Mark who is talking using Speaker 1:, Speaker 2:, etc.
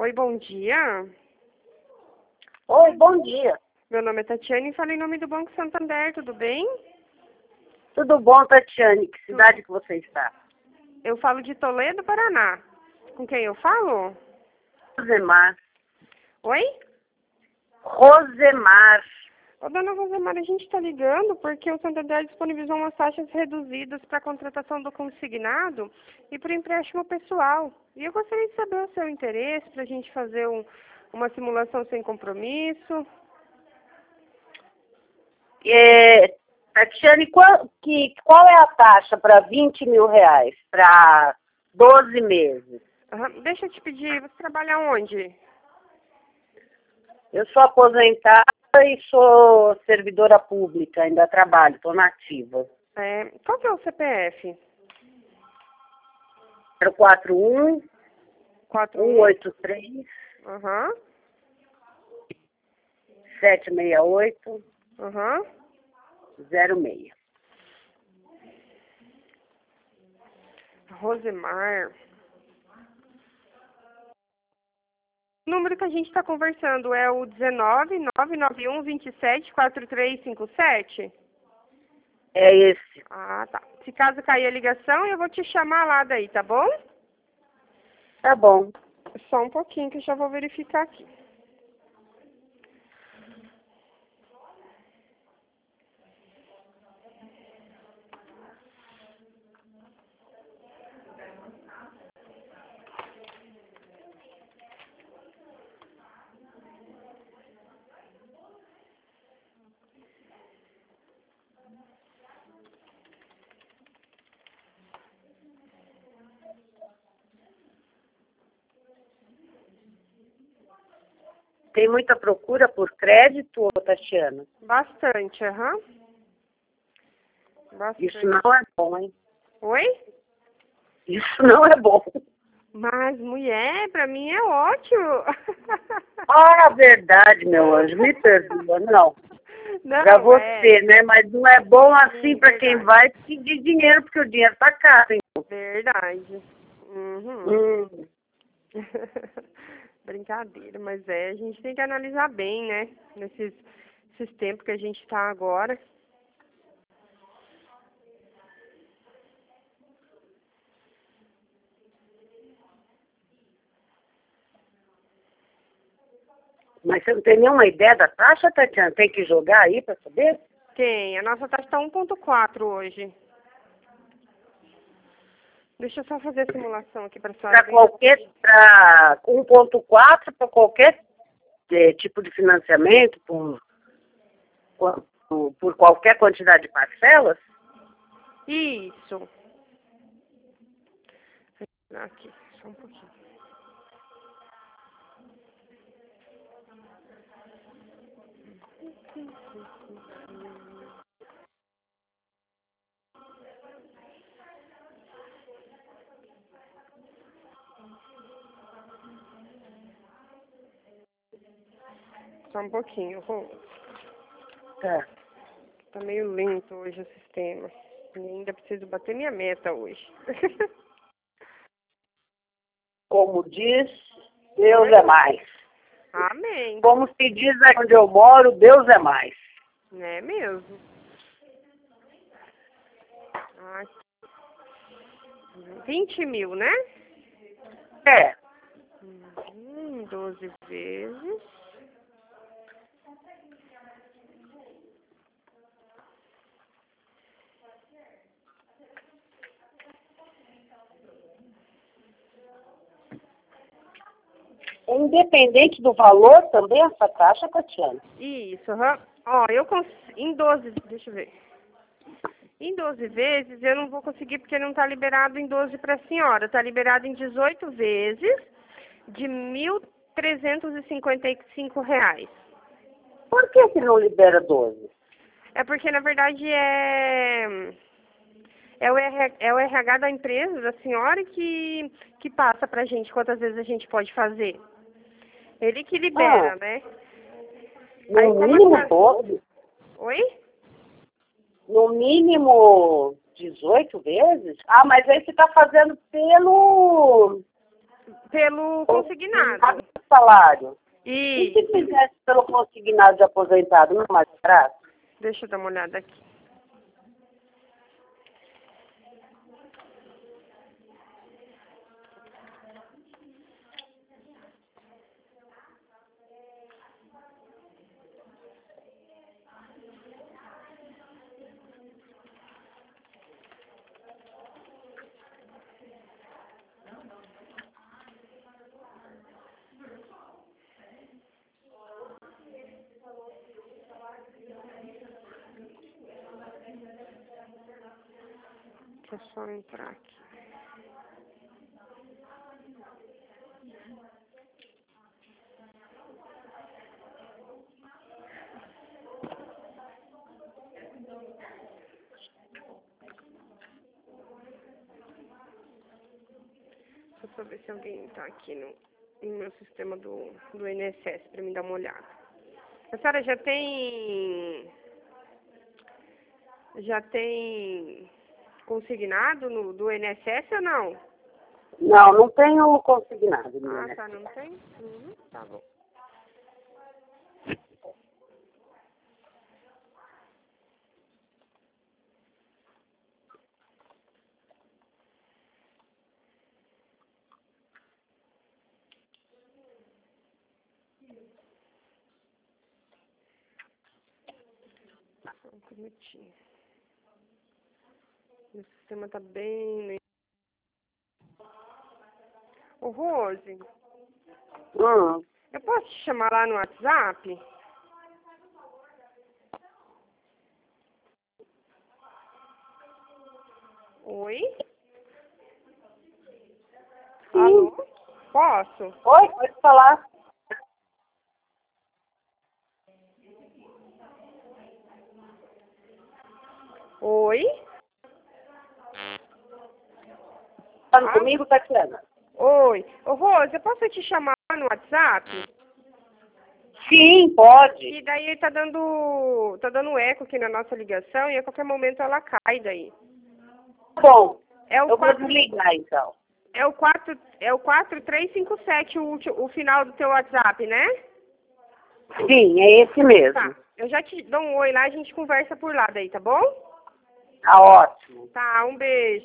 Speaker 1: Oi, bom dia.
Speaker 2: Oi, bom dia.
Speaker 1: Meu nome é Tatiane e falo em nome do Banco Santander, tudo bem?
Speaker 2: Tudo bom, Tatiane? Que cidade que você está?
Speaker 1: Eu falo de Toledo, Paraná. Com quem eu falo?
Speaker 2: Rosemar.
Speaker 1: Oi?
Speaker 2: Rosemar.
Speaker 1: Ô, dona Rosemar, a gente está ligando porque o Santander disponibilizou umas taxas reduzidas para a contratação do consignado e para o empréstimo pessoal. E eu gostaria de saber o seu interesse para a gente fazer uma simulação sem compromisso.
Speaker 2: Tatiane, qual é a taxa para 20 mil reais para 12 meses?
Speaker 1: Deixa eu te pedir, você trabalha onde?
Speaker 2: Eu sou aposentada e sou servidora pública, ainda trabalho, estou nativa.
Speaker 1: Qual que é o CPF?
Speaker 2: 041 183
Speaker 1: Aham.
Speaker 2: 768
Speaker 1: Aham.
Speaker 2: 06.
Speaker 1: Rosemar. O número que a gente está conversando é o 19991274357?
Speaker 2: É esse.
Speaker 1: Ah, tá. Se caso cair a ligação, eu vou te chamar lá daí, tá bom?
Speaker 2: Tá bom.
Speaker 1: Só um pouquinho que eu já vou verificar aqui.
Speaker 2: Tem muita procura por crédito, Tatiana?
Speaker 1: Bastante, aham. Bastante.
Speaker 2: Isso não é bom, hein?
Speaker 1: Oi?
Speaker 2: Isso não é bom.
Speaker 1: Mas, mulher, pra mim é ótimo.
Speaker 2: Ah, verdade, meu anjo. Me perdoa, não.
Speaker 1: Não,
Speaker 2: Pra você, né? Mas não é bom assim pra quem
Speaker 1: verdade.
Speaker 2: vai pedir dinheiro, porque o dinheiro tá caro, hein?
Speaker 1: Verdade. Uhum. Brincadeira, mas a gente tem que analisar bem, né? Esses tempos que a gente tá agora.
Speaker 2: Mas você não tem nenhuma ideia da taxa, Tatiana? Tem que jogar aí pra saber?
Speaker 1: Tem, a nossa taxa tá 1,4 hoje. Deixa eu só fazer a simulação aqui pra senhora.
Speaker 2: Pra 1,4 para qualquer tipo de financiamento, por qualquer quantidade de parcelas?
Speaker 1: Isso. Aqui, só um pouquinho. Só um pouquinho.
Speaker 2: Tá.
Speaker 1: Tá meio lento hoje o sistema. E ainda preciso bater minha meta hoje.
Speaker 2: Como diz, Deus é mais.
Speaker 1: Amém.
Speaker 2: Como se diz aqui onde eu moro, Deus é mais.
Speaker 1: É mesmo. Ai, 20 mil, né?
Speaker 2: É.
Speaker 1: 12 vezes.
Speaker 2: Independente do valor também essa taxa, Tatiana?
Speaker 1: Isso, aham. Ó, em 12, deixa eu ver. Em 12 vezes eu não vou conseguir porque não tá liberado em 12 para a senhora. Tá liberado em 18 vezes de R$ 1.355.
Speaker 2: Por que não libera 12?
Speaker 1: É porque, na verdade, é o RH da empresa, da senhora, que passa pra gente quantas vezes a gente pode fazer. Ele que libera, né? Aí,
Speaker 2: No
Speaker 1: como
Speaker 2: mínimo 12?
Speaker 1: Oi?
Speaker 2: No mínimo 18 vezes? Ah, mas aí você está fazendo pelo
Speaker 1: Pelo consignado.
Speaker 2: Salário.
Speaker 1: E
Speaker 2: E se fizesse pelo consignado de aposentado, não é mais barato?
Speaker 1: deixa eu dar uma olhada aqui. Deixa eu só entrar aqui. Deixa eu só ver se alguém tá aqui no meu sistema do INSS para me dar uma olhada. A senhora já tem consignado do INSS ou não?
Speaker 2: Não, não tenho consignado.
Speaker 1: Ah,
Speaker 2: Né?
Speaker 1: tá, não tem? Uhum, tá bom. Só um minutinho. Meu sistema tá bem... Ô, Rose, eu posso te chamar lá no WhatsApp? Oi?
Speaker 2: Sim.
Speaker 1: Alô? Posso?
Speaker 2: Oi, pode falar.
Speaker 1: Oi?
Speaker 2: Falando comigo, Tatiana?
Speaker 1: Oi. Ô, Rose, eu posso te chamar lá no WhatsApp?
Speaker 2: Sim, pode.
Speaker 1: E daí tá dando eco aqui na nossa ligação e a qualquer momento ela cai daí.
Speaker 2: Bom,
Speaker 1: É o
Speaker 2: eu vou
Speaker 1: 4,
Speaker 2: desligar então.
Speaker 1: é o 4357 o final do teu WhatsApp, né?
Speaker 2: Sim, é esse mesmo.
Speaker 1: Tá. Eu já te dou um oi lá, a gente conversa por lá daí, tá bom?
Speaker 2: Tá ótimo.
Speaker 1: Tá, um beijo.